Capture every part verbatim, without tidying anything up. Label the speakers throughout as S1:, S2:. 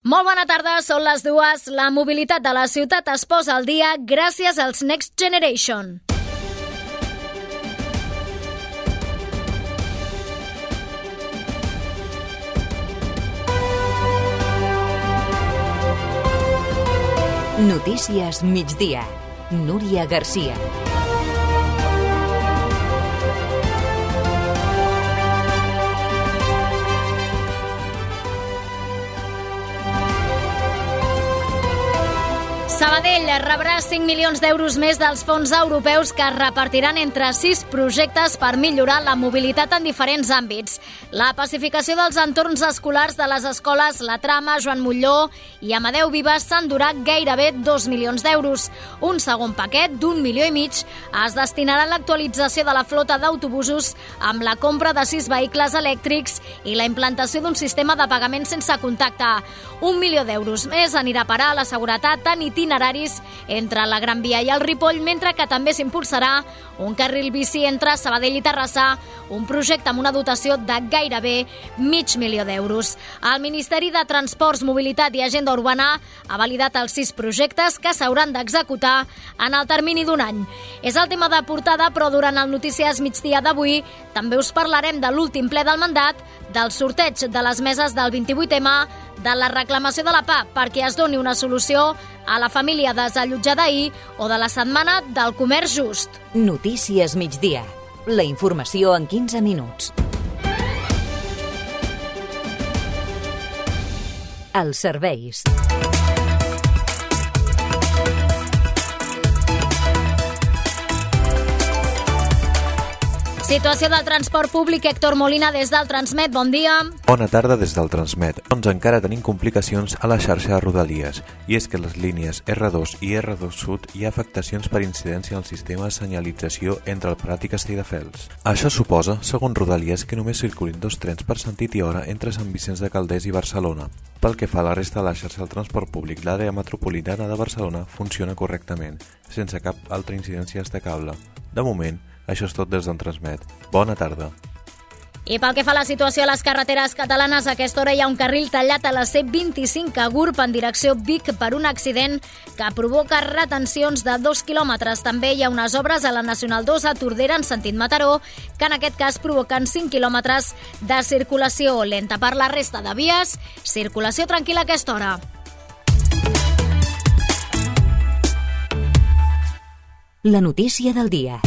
S1: Molt bona tarda, són les dues. La mobilitat de la ciutat es posa al dia gràcies als Next Generation.
S2: Notícies migdia. Núria Garcia.
S1: Sabadell rebrà cinc milions d'euros més dels fons europeus que es repartiran entre sis projectes per millorar la mobilitat en diferents àmbits. La pacificació dels entorns escolars de les escoles La Trama, Joan Molló i Amadeu Vives s'endurà gairebé dos milions d'euros. Un segon paquet d'un milió i mig es destinarà a l'actualització de la flota d'autobusos amb la compra de sis vehicles elèctrics i la implantació d'un sistema de pagament sense contacte. Un milió d'euros més anirà a parar a la seguretat en itineraris entre la Gran Via i el Ripoll, mentre que també s'impulsarà un carril bici entre Sabadell i Terrassa, un projecte amb una dotació de gairebé mig milió d'euros. El Ministeri de Transports, Mobilitat i Agenda Urbana ha validat els sis projectes que s'hauran d'executar en el termini d'un any. És el tema de portada, però durant el Notícies Migdia d'avui també us parlarem de l'últim ple del mandat, del sorteig de les meses del vint-i-vuit eme, de la reclamació de la P A perquè es doni una solució a la família desallotjada ahir o de la setmana del comerç just.
S2: Notícies migdia. La informació en quinze minuts. Els serveis.
S1: Situació del transport públic, Héctor Molina, des del Transmet. Bon dia.
S3: Bona tarda des del Transmet. Doncs encara tenim complicacions a la xarxa de Rodalies, i és que les línies erre dos i erre dos Sud hi ha afectacions per incidència al sistema de senyalització entre el Prat i Castelldefels. Això suposa, segons Rodalies, que només circulin dos trens per sentit i hora entre Sant Vicenç de Calders i Barcelona. Pel que fa a la resta de la xarxa del transport públic, l'àrea metropolitana de Barcelona funciona correctament, sense cap altra incidència destacable. De moment, això és tot des del Transmet. Bona tarda.
S1: I pel que fa a la situació a les carreteres catalanes, a aquesta hora hi ha un carril tallat a la ce vint-i-cinc a Gurb en direcció Vic per un accident que provoca retencions de dos quilòmetres. També hi ha unes obres a la Nacional dos a Tordera en sentit Mataró, que en aquest cas provoquen cinc quilòmetres de circulació lenta. Per la resta de vies, circulació tranquil·la a aquesta hora.
S2: La notícia del dia.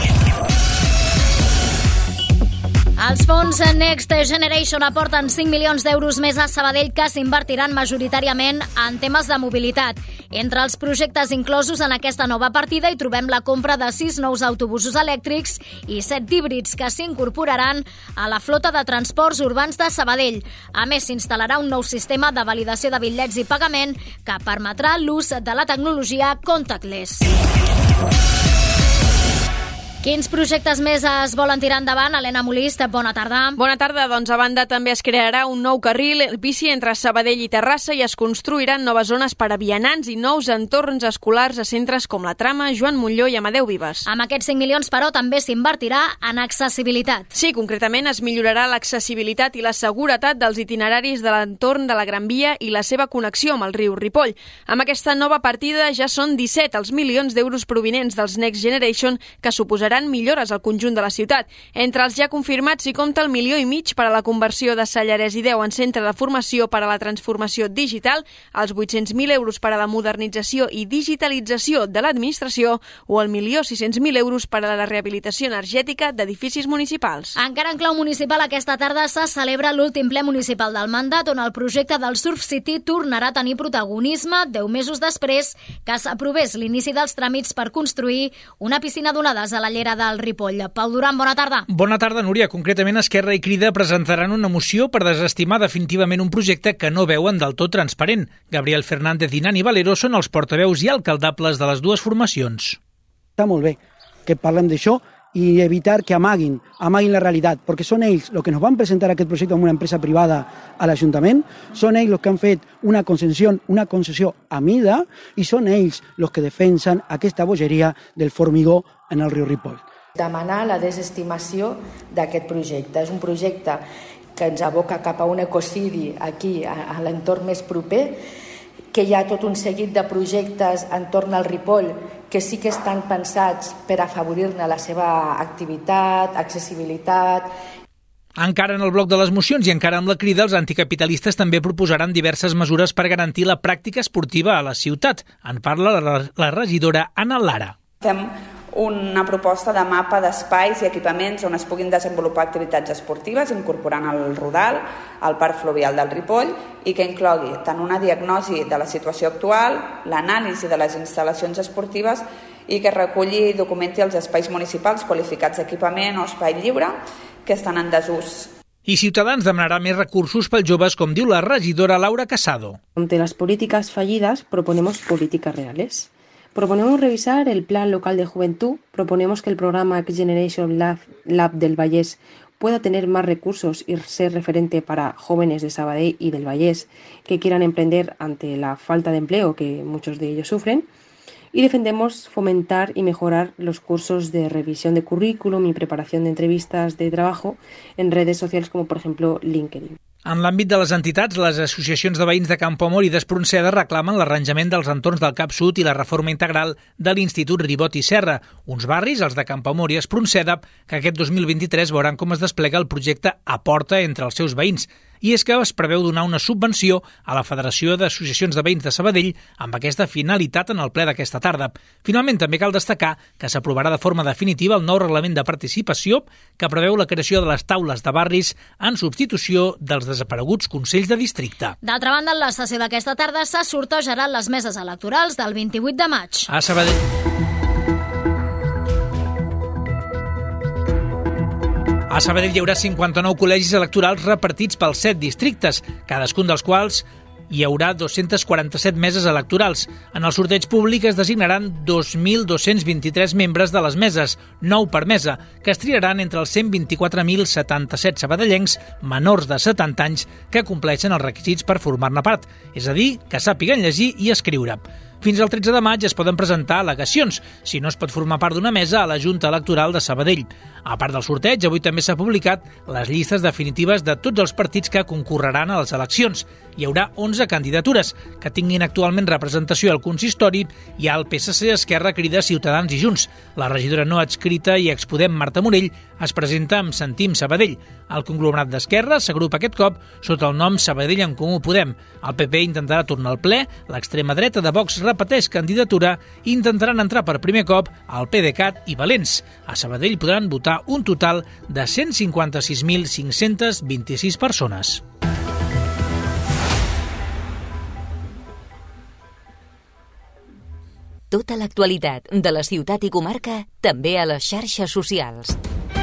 S1: Els fons Next Generation aporten cinc milions d'euros més a Sabadell que s'invertiran majoritàriament en temes de mobilitat. Entre els projectes inclosos en aquesta nova partida hi trobem la compra de sis nous autobusos elèctrics i set d'híbrids que s'incorporaran a la flota de transports urbans de Sabadell. A més, s'instal·larà un nou sistema de validació de bitllets i pagament que permetrà l'ús de la tecnologia contactless. Quins projectes més es volen tirar endavant? Helena Molist, bona tarda.
S4: Bona tarda. Doncs a banda també es crearà un nou carril bici entre Sabadell i Terrassa i es construiran noves zones per a vianants i nous entorns escolars a centres com La Trama, Joan Molló i Amadeu Vives.
S1: Amb aquests cinc milions, però, també s'invertirà en accessibilitat.
S4: Sí, concretament es millorarà l'accessibilitat i la seguretat dels itineraris de l'entorn de la Gran Via i la seva connexió amb el riu Ripoll. Amb aquesta nova partida ja són disset els milions d'euros provinents dels Next Generation que suposaran millores al conjunt de la ciutat. Entre els ja confirmats s'hi compta el milió i mig per a la conversió de Sallarès i Deu en centre de formació per a la transformació digital, els vuit-cents mil euros per a la modernització i digitalització de l'administració o el milió sis-cents mil euros per a la rehabilitació energètica d'edificis municipals.
S1: Encara en clau municipal, aquesta tarda se celebra l'últim ple municipal del mandat, on el projecte del Surf City tornarà a tenir protagonisme deu mesos després que s'aprovés l'inici dels tràmits per construir una piscina d'onades a la llera del Ripoll. Pau Duran, bona tarda.
S5: Bona tarda, Núria. Concretament, Esquerra i Crida presentaran una moció per desestimar definitivament un projecte que no veuen del tot transparent. Gabriel Fernández i Nani Valero són els portaveus i alcaldables de les dues formacions.
S6: Està molt bé que parlem d'això i evitar que amaguin, amaguin la realitat, perquè són ells els que ens van presentar aquest projecte amb una empresa privada a l'Ajuntament, són ells els que han fet una concessió, una concessió a mida i són ells els que defensen aquesta bogeria del formigó en el riu Ripoll.
S7: Demanar la desestimació d'aquest projecte. És un projecte que ens aboca cap a un ecocidi aquí, a, a l'entorn més proper, que hi ha tot un seguit de projectes entorn al Ripoll que sí que estan pensats per afavorir-ne la seva activitat, accessibilitat.
S5: Encara en el bloc de les mocions i encara amb la crida, els anticapitalistes també proposaran diverses mesures per garantir la pràctica esportiva a la ciutat. En parla la, la regidora Anna Lara.
S8: Fem una proposta de mapa d'espais i equipaments on es puguin desenvolupar activitats esportives, incorporant el Rodal, el Parc Fluvial del Ripoll, i que inclogui tant una diagnosi de la situació actual, l'anàlisi de les instal·lacions esportives i que reculli i documenti els espais municipals qualificats d'equipament o espai lliure que estan en desús.
S5: I Ciutadans demanarà més recursos pels joves, com diu la regidora Laura Casado.
S9: Ante las políticas fallidas, proponemos políticas reales. Proponemos revisar el Plan Local de Juventud, proponemos que el programa Next Generation Lab, Lab del Vallès pueda tener más recursos y ser referente para jóvenes de Sabadell y del Vallès que quieran emprender ante la falta de empleo que muchos de ellos sufren. Y defendemos fomentar y mejorar los cursos de revisión de currículum y preparación de entrevistas de trabajo en redes sociales como, por ejemplo, LinkedIn.
S5: En l'àmbit de les entitats, les associacions de veïns de Campoamor i d'Espronceda reclamen l'arranjament dels entorns del Cap Sud i la reforma integral de l'Institut Ribot i Serra, uns barris, els de Campoamor i Espronceda, que aquest dos mil vint-i-tres veuran com es desplega el projecte Aporta entre els seus veïns. I és que es preveu donar una subvenció a la Federació d'Associacions de Veïns de Sabadell amb aquesta finalitat en el ple d'aquesta tarda. Finalment, també cal destacar que s'aprovarà de forma definitiva el nou reglament de participació que preveu la creació de les taules de barris en substitució dels desapareguts consells de districte.
S1: D'altra banda, en la sessió d'aquesta tarda se sortejaran les meses electorals del vint-i-vuit de maig.
S5: A Sabadell... A Sabadell hi haurà cinquanta-nou col·legis electorals repartits pels set districtes, cadascun dels quals hi haurà dos-centes quaranta-set meses electorals. En el sorteig públic es designaran dos mil dos-cents vint-i-tres membres de les meses, nou per mesa, que es triaran entre els cent vint-i-quatre mil setanta-set sabadellencs menors de setanta anys que compleixen els requisits per formar-ne part, és a dir, que sàpiguen llegir i escriure. Fins al tretze de maig es poden presentar al·legacions, si no es pot formar part d'una mesa a la Junta Electoral de Sabadell. A part del sorteig, avui també s'ha publicat les llistes definitives de tots els partits que concorreran a les eleccions. Hi haurà onze candidatures que tinguin actualment representació al consistori. Hi ha el P S C, Esquerra, Crida, Ciutadans i Junts. La regidora no adscrita i Expodem Marta Morell es presenta amb Sentim Sabadell. El conglomerat d'Esquerra s'agrupa aquest cop sota el nom Sabadell en Comú Podem. El P P intentarà tornar al ple, l'extrema dreta de Vox repeteix candidatura i intentaran entrar per primer cop al PDeCAT i Valents. A Sabadell podran votar un total de cent cinquanta-sis mil cinc-cents vint-i-sis persones.
S2: Tota l'actualitat de la ciutat i comarca també a les xarxes socials.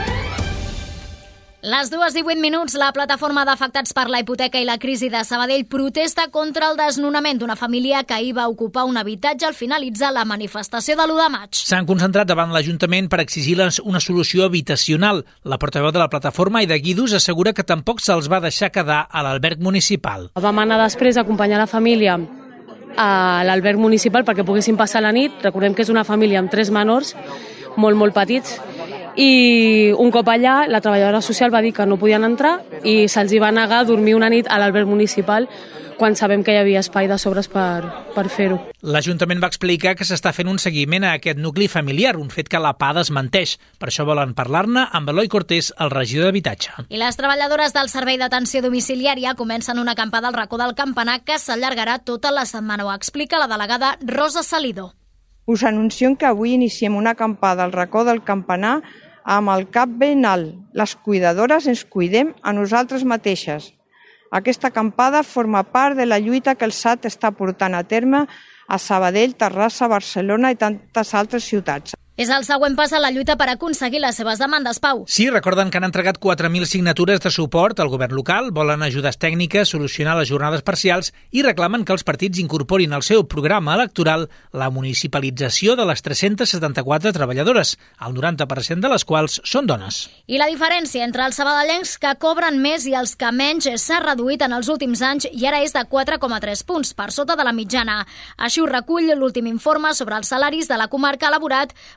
S1: Les dues divuit minuts, la plataforma d'afectats per la hipoteca i la crisi de Sabadell protesta contra el desnonament d'una família que ahir va ocupar un habitatge al finalitzar la manifestació de l'u de maig.
S5: S'han concentrat davant l'Ajuntament per exigir una solució habitacional. La portaveu de la plataforma, Aida Guidus, assegura que tampoc se'ls va deixar quedar a l'alberg municipal.
S10: Vam anar després a acompanyar la família a l'alberg municipal perquè poguessin passar la nit. Recordem que és una família amb tres menors, molt, molt petits, i un cop allà la treballadora social va dir que no podien entrar i se'ls va negar a dormir una nit a l'alberg municipal quan sabem que hi havia espai de sobres per, per fer-ho.
S5: L'Ajuntament va explicar que s'està fent un seguiment a aquest nucli familiar, un fet que la P A desmenteix. Per això volen parlar-ne amb Eloi Cortés, el regidor d'Habitatge.
S1: I les treballadores del Servei d'Atenció Domiciliària comencen una acampada al racó del Campanar que s'allargarà tota la setmana. Ho explica la delegada Rosa Salido.
S11: Us anunciem que avui iniciem una acampada al racó del Campanar amb el cap ben alt. Les cuidadores ens cuidem a nosaltres mateixes. Aquesta acampada forma part de la lluita que el S A T està portant a terme a Sabadell, Terrassa, Barcelona i tantes altres ciutats.
S1: És el següent pas a la lluita per aconseguir les seves demandes, Pau.
S5: Sí, recorden que han entregat quatre mil signatures de suport al govern local, volen ajudes tècniques, solucionar les jornades parcials i reclamen que els partits incorporin al seu programa electoral la municipalització de les tres-centes setanta-quatre treballadores, el noranta per cent de les quals són dones.
S1: I la diferència entre els sabadellencs que cobren més i els que menys s'ha reduït en els últims anys i ara és de quatre coma tres punts, per sota de la mitjana. Així ho recull l'últim informe sobre els salaris de la comarca elaborat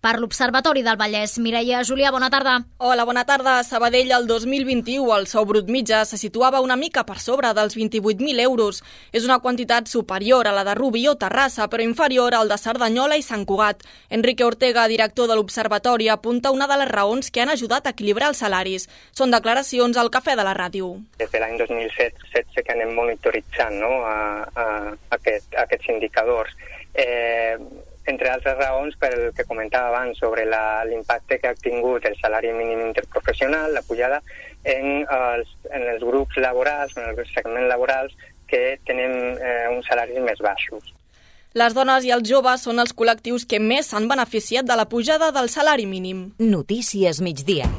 S1: per l'Observatori del Vallès. Mireia Julià, bona tarda.
S12: Hola, bona tarda. A Sabadell, el dos mil vint-i-u, el sou brut mitjà se situava una mica per sobre dels vint-i-vuit mil euros. És una quantitat superior a la de Rubí o Terrassa, però inferior al de Cerdanyola i Sant Cugat. Enrique Ortega, director de l'Observatori, apunta una de les raons que han ajudat a equilibrar els salaris. Són declaracions al Cafè de la Ràdio.
S13: Des de l'any dos mil setze que anem monitoritzant, no? a, a, a, aquest, a aquests indicadors. Eh, entre altres raons, pel que comentava abans sobre l'impacte que ha tingut el salari mínim interprofessional, la pujada en els, en els grups laborals, en els segments laborals que tenen eh, uns salaris més baixos.
S12: Les dones i els joves són els col·lectius que més s'han beneficiat de la pujada del salari mínim.
S2: Notícies migdia.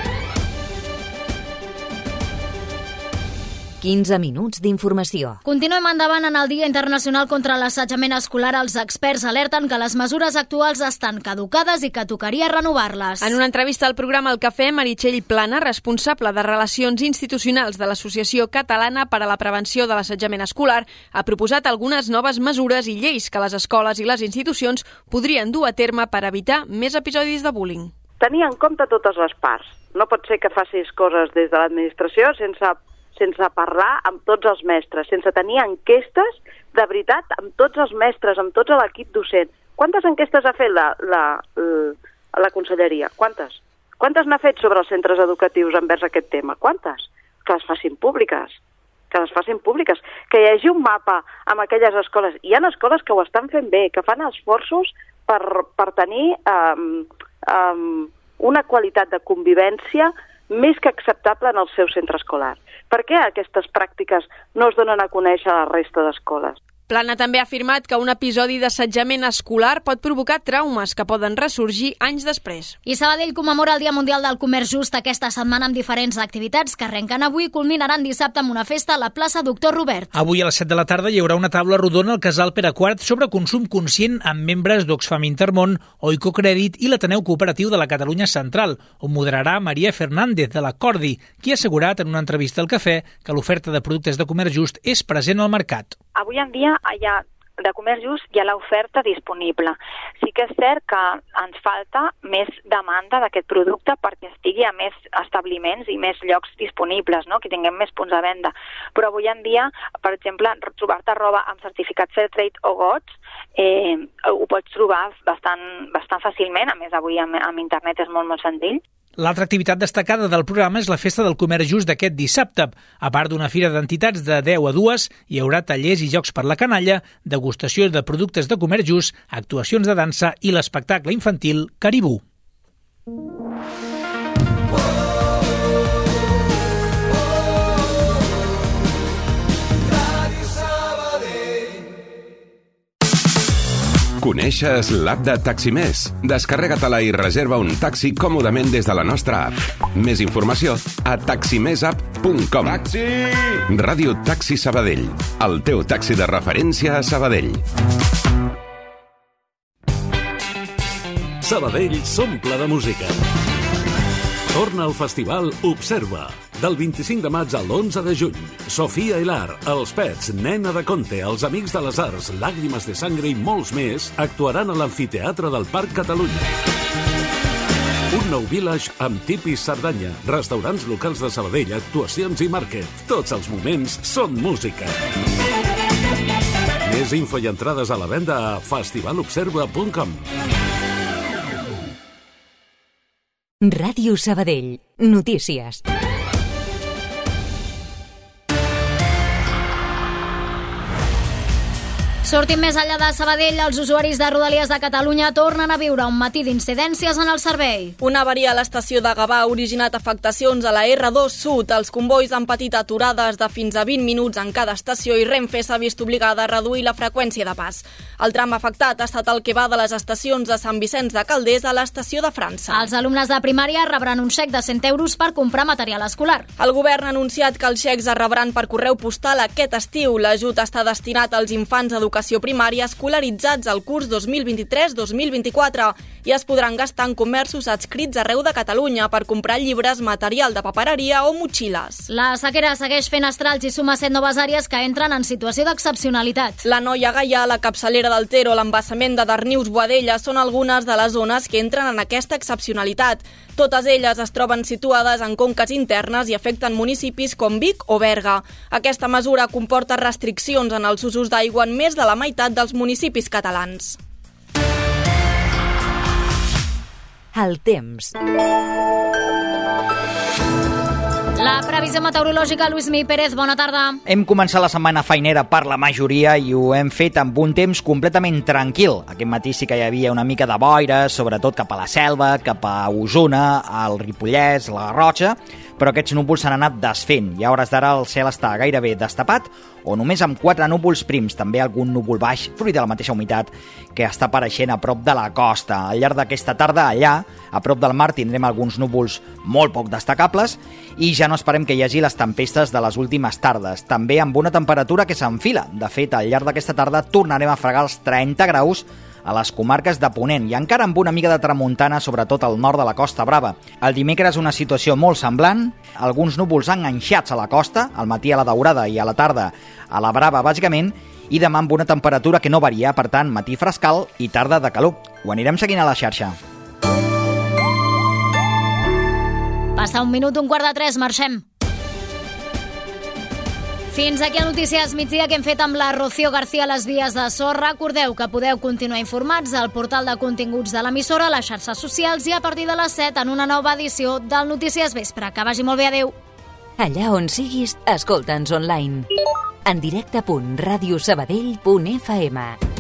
S2: quinze minuts d'informació.
S1: Continuem endavant en el Dia Internacional contra l'Assetjament Escolar. Els experts alerten que les mesures actuals estan caducades i que tocaria renovar-les.
S4: En una entrevista al programa El Cafè, Meritxell Plana, responsable de Relacions Institucionals de l'Associació Catalana per a la Prevenció de l'Assetjament Escolar, ha proposat algunes noves mesures i lleis que les escoles i les institucions podrien dur a terme per evitar més episodis de bullying.
S14: Tenir en compte totes les parts. No pot ser que facis coses des de l'administració sense sense parlar amb tots els mestres, sense tenir enquestes de veritat amb tots els mestres, amb tot l'equip docent. Quantes enquestes ha fet la, la, la, la conselleria? Quantes? Quantes n'ha fet sobre els centres educatius envers aquest tema? Quantes? Que les facin públiques. Que les facin públiques. Que hi hagi un mapa amb aquelles escoles. Hi ha escoles que ho estan fent bé, que fan esforços per, per tenir um, um, una qualitat de convivència més que acceptable en el seu centre escolar. Per què aquestes pràctiques no es donen a conèixer a la resta d'escoles?
S4: Plana també ha afirmat que un episodi d'assetjament escolar pot provocar traumes que poden ressorgir anys després.
S1: I Sabadell commemora el Dia Mundial del Comerç Just aquesta setmana amb diferents activitats que arrenquen avui i culminaran dissabte amb una festa a la plaça Doctor Robert.
S5: Avui a les set de la tarda hi haurà una taula rodona al Casal Pere quart sobre consum conscient amb membres d'Oxfam Intermón, Oico Crèdit i l'Ateneu Cooperatiu de la Catalunya Central, on moderarà Maria Fernández de la Cordi, qui ha assegurat en una entrevista al Cafè que l'oferta de productes de comerç just és present al mercat.
S15: Avui en dia hi ha, de comerç just hi ha l'oferta disponible. Sí que és cert que ens falta més demanda d'aquest producte perquè estigui a més establiments i més llocs disponibles, no? Que tinguem més punts de venda. Però avui en dia, per exemple, trobar-te roba amb certificat Fairtrade o Gots eh, ho pots trobar bastant, bastant fàcilment. A més, avui amb, amb internet és molt, molt senzill.
S5: L'altra activitat destacada del programa és la Festa del Comerç Just d'aquest dissabte. A part d'una fira d'entitats de deu a dues, hi haurà tallers i jocs per la canalla, degustació de productes de comerç just, actuacions de dansa i l'espectacle infantil Caribú.
S16: Coneixes l'app de Taximés? Descarrega-te-la i reserva un taxi còmodament des de la nostra app. Més informació a taximessapp punt com. Taxi! Ràdio Taxi Sabadell, el teu taxi de referència a Sabadell.
S17: Sabadell s'omple de música. Torna al festival Observa. Del vint-i-cinc de maig a l'onze de juny. Sofia Hilar, Els Pets, Nena de Conte, Els Amics de les Arts, Làgrimes de Sangre i molts més actuaran a l'Amfiteatre del Parc Catalunya. Un nou village amb tipis Cerdanya, restaurants locals de Sabadell, actuacions i màrquet. Tots els moments són música. Més info i entrades a la venda a festivalobserva punt com.
S2: Ràdio Sabadell. Notícies.
S1: Sortim més enllà de Sabadell, els usuaris de Rodalies de Catalunya tornen a viure un matí d'incidències en el servei.
S12: Una avaria a l'estació de Gavà ha originat afectacions a la erre dos Sud. Els combois han patit aturades de fins a vint minuts en cada estació i Renfe s'ha vist obligada a reduir la freqüència de pas. El tram afectat ha estat el que va de les estacions de Sant Vicenç de Calders a l'estació de França.
S1: Els alumnes de primària rebran un xec de cent euros per comprar material escolar.
S12: El govern ha anunciat que els xecs es rebran per correu postal aquest estiu. L'ajut està destinat als infants d'educació d'educació primària escolaritzats al curs dos mil vint-i-tres dos mil vint-i-quatre i es podran gastar en comerços adscrits arreu de Catalunya per comprar llibres, material de papereria o motxilles.
S1: La sequera segueix fent estralls i suma set noves àrees que entren en situació d'excepcionalitat.
S12: La Noia Gaià, la capçalera del Ter o l'embassament de Darnius-Boadella són algunes de les zones que entren en aquesta excepcionalitat. Totes elles es troben situades en conques internes i afecten municipis com Vic o Berga. Aquesta mesura comporta restriccions en els usos d'aigua en més de la meitat dels municipis catalans.
S2: El temps.
S1: La previsió meteorològica, Lluïsmi Pérez, bona tarda.
S18: Hem començat la setmana feinera per la majoria i ho hem fet amb un temps completament tranquil. Aquest matí sí que hi havia una mica de boira, sobretot cap a la Selva, cap a Osona, al Ripollès, la Garrotxa, però aquests núvols s'han anat desfent i a hores d'ara el cel està gairebé destapat o només amb quatre núvols prims, també algun núvol baix, fruit de la mateixa humitat que està apareixent a prop de la costa. Al llarg d'aquesta tarda, allà, a prop del mar, tindrem alguns núvols molt poc destacables i ja no esperem que hi hagi les tempestes de les últimes tardes, també amb una temperatura que s'enfila. De fet, al llarg d'aquesta tarda tornarem a fregar els trenta graus a les comarques de Ponent i encara amb una mica de tramuntana, sobretot al nord de la Costa Brava. El dimecres una situació molt semblant, alguns núvols enganxats a la costa, al matí a la Daurada i a la tarda a la Brava, bàsicament, i demà amb una temperatura que no varia, per tant, matí frescal i tarda de calor. Ho anirem seguint a la xarxa.
S1: Passa un minut, un quart de tres, marxem. Fins aquí a Notícies Migdia que hem fet amb la Rocío García a les vies de so. Recordeu que podeu continuar informats al portal de continguts de l'emissora, a les xarxes socials i a partir de les set en una nova edició del Notícies Vespre. Que vagi molt bé, adeu.
S2: Allà on siguis, escolta'ns online. En directe punt radiosabadell punt f m.